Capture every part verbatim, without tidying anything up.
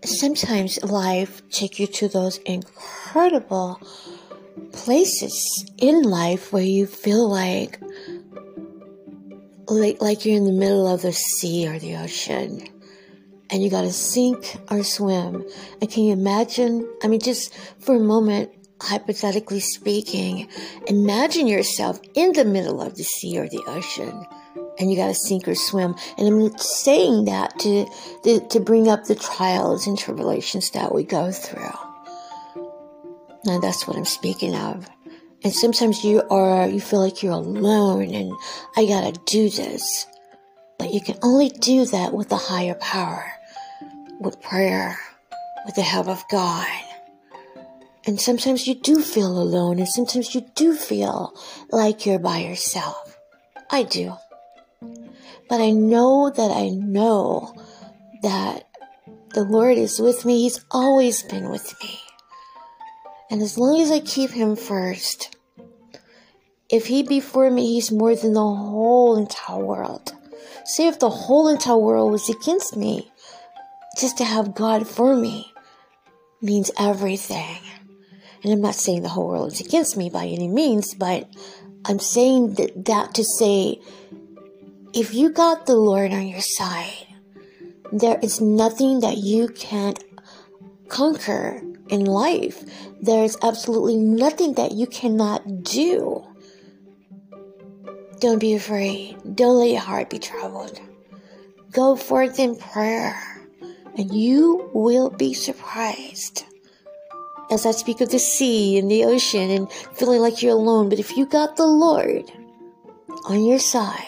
sometimes life takes you to those incredible places in life where you feel like, like, like you're in the middle of the sea or the ocean. And you got to sink or swim. And can you imagine? I mean, just for a moment, hypothetically speaking, imagine yourself in the middle of the sea or the ocean. And you got to sink or swim. And I'm saying that to, to to bring up the trials and tribulations that we go through. And that's what I'm speaking of. And sometimes you are, you feel like you're alone and I got to do this. But you can only do that with a higher power, with prayer, with the help of God. And sometimes you do feel alone, and sometimes you do feel like you're by yourself. I do. But I know that I know that the Lord is with me. He's always been with me. And as long as I keep Him first, if He be for me, He's more than the whole entire world. Say if the whole entire world was against me, just to have God for me means everything. And I'm not saying the whole world is against me by any means, but I'm saying that, that to say, if you got the Lord on your side, there is nothing that you can't conquer in life. There is absolutely nothing that you cannot do. Don't be afraid. Don't let your heart be troubled. Go forth in prayer, and you will be surprised. As I speak of the sea and the ocean and feeling like you're alone, but if you got the Lord on your side,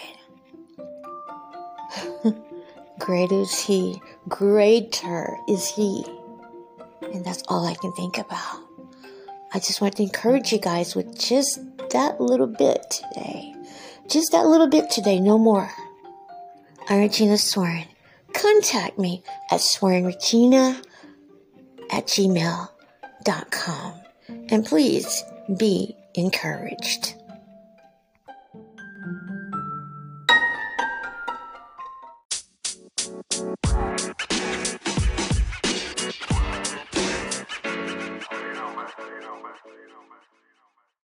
greater is He, greater is He. And that's all I can think about. I just want to encourage you guys with just that little bit today. Just that little bit today, no more. I'm Regina Swarin. Contact me at swarinregina at gmail dot com. And please be encouraged.